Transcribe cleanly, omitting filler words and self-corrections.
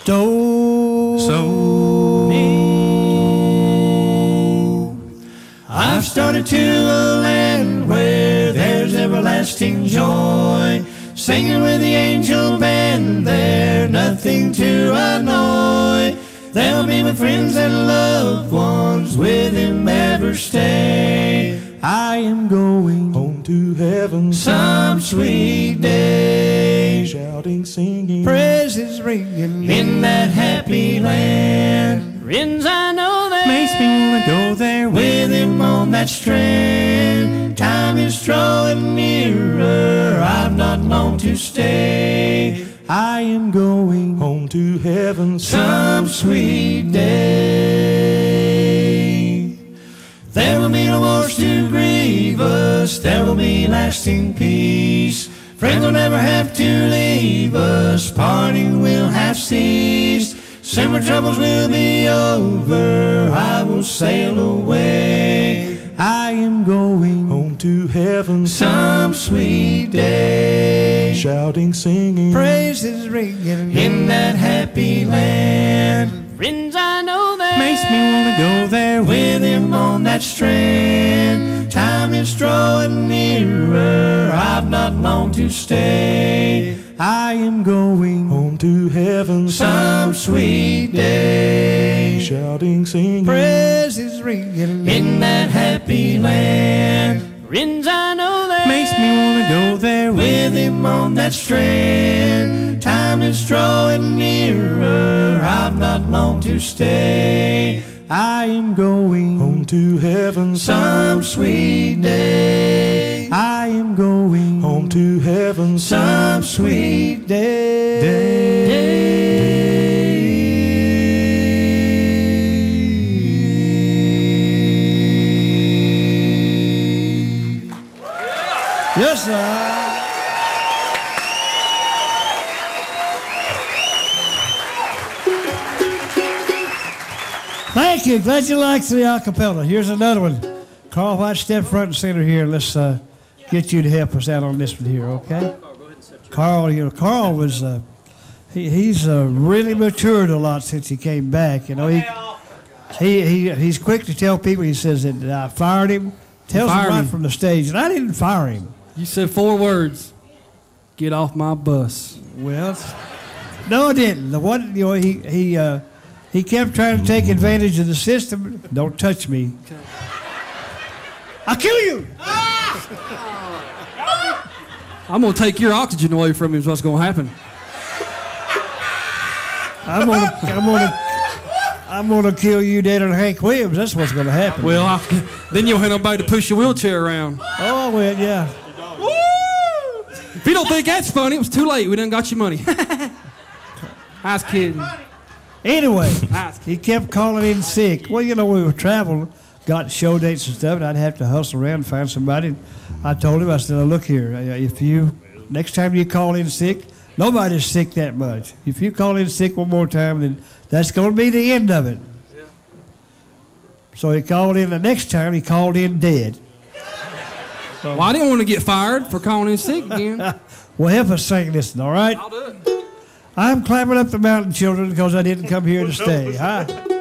So I've started to a land where there's everlasting joy, singing with the angel band there, nothing to annoy. They'll be my friends and loved ones, with him ever stay. I am going home to heaven some sweet day, shouting, singing, praises ringing in that happy land. Friends I know that makes me wanna go there with him on that strand. Time is drawing nearer, I've not long to stay. I am going home to heaven some sweet day. There will be no wars to grieve us, there will be lasting peace. Friends will never have to leave us, parting will have ceased. Summer troubles will be over, I will sail away. I am going home to heaven some sweet day, shouting, singing, praises ringing in that happy land. Friends I know that makes me wanna go there with him on that strand. Time is drawing nearer, I've not long to stay. I am going home to heaven some sweet day, shouting, singing, praises ringing in that happy land. Friends I know that makes me wanna go there with him on that strand. Time is drawing nearer, I've not long to stay. I am going home to heaven some sweet day. I am going home to heaven some sweet day. Yes, sir. Thank you. Glad you liked the acapella. Here's another one. Carl White, step front and center here. Let's get you to help us out on this one here, okay? Carl, Carl was he's really matured a lot since he came back. You know, he's quick to tell people. He says that I fired him. Tells him right from the stage, and I didn't fire him. You said 4 words. Get off my bus. Well, no, I didn't. The one, you know, he kept trying to take advantage of the system. Don't touch me. I'll kill you. I'm gonna take your oxygen away from you. Is what's gonna happen. I'm gonna kill you dead on Hank Williams. That's what's gonna happen. Well, then you'll have nobody to push your wheelchair around. Oh, well, yeah. If you don't think that's funny, it was too late. We done got your money. I was kidding. Anyway, he kept calling in sick. Well, you know, we were traveling, got show dates and stuff, and I'd have to hustle around and find somebody. And I told him, I said, look here, if you, next time you call in sick, nobody's sick that much. If you call in sick one more time, then that's going to be the end of it. Yeah. So he called in the next time, he called in dead. So, well, I didn't want to get fired for calling in sick again. Well, help us sing this, all right? I'll do it. I'm climbing up the mountain, children, because I didn't come here to stay. Huh?